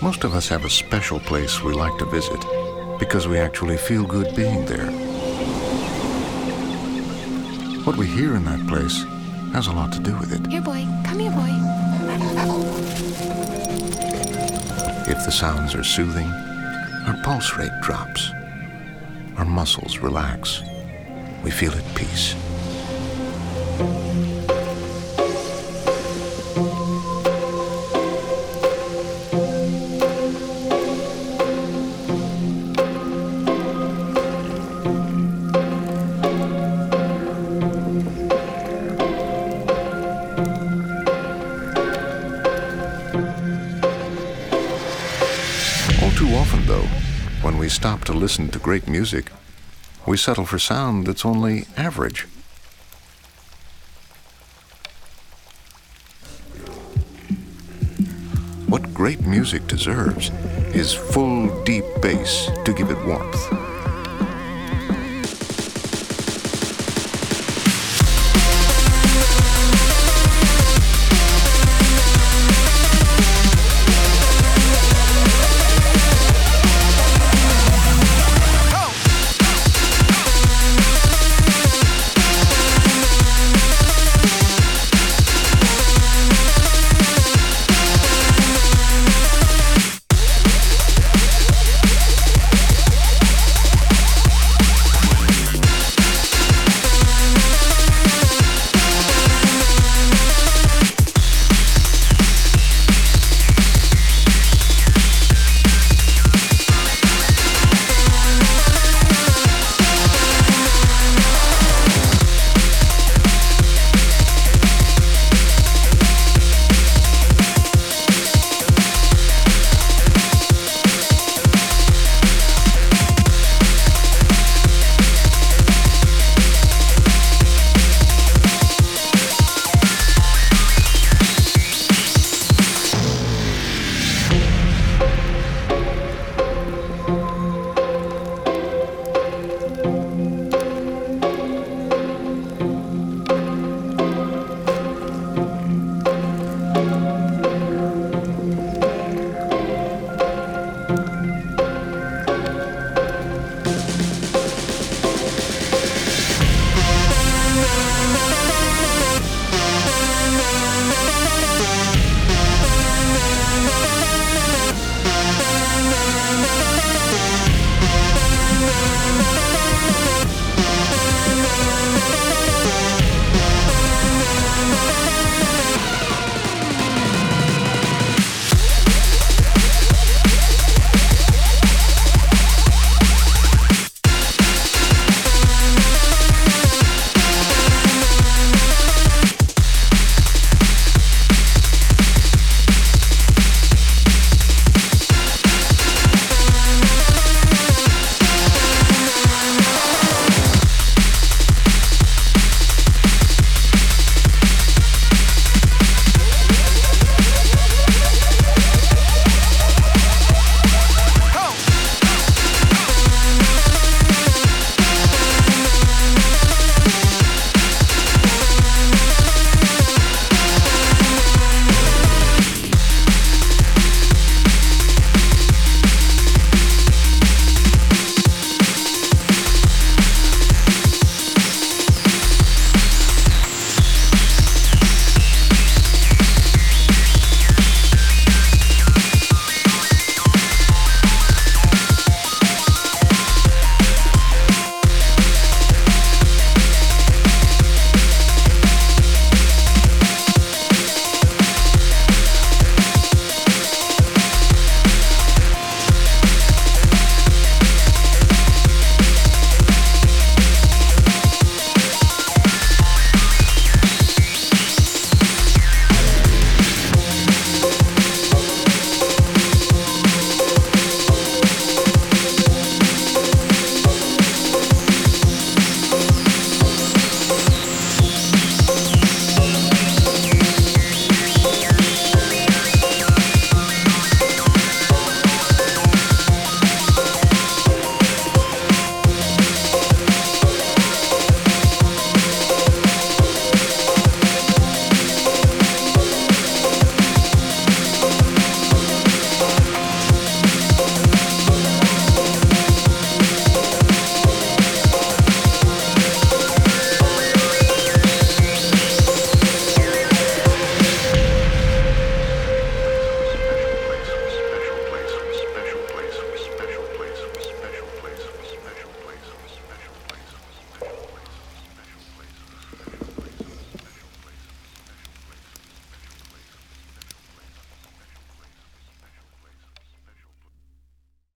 Most of us have a special place we like to visit because we actually feel good being there. What we hear in that place has a lot to do with it. Here, boy. Come here, boy. If the sounds are soothing, our pulse rate drops. Our muscles relax. We feel at peace. Too often, though, when we stop to listen to great music, we settle for sound that's only average. What great music deserves is full, deep bass to give it warmth.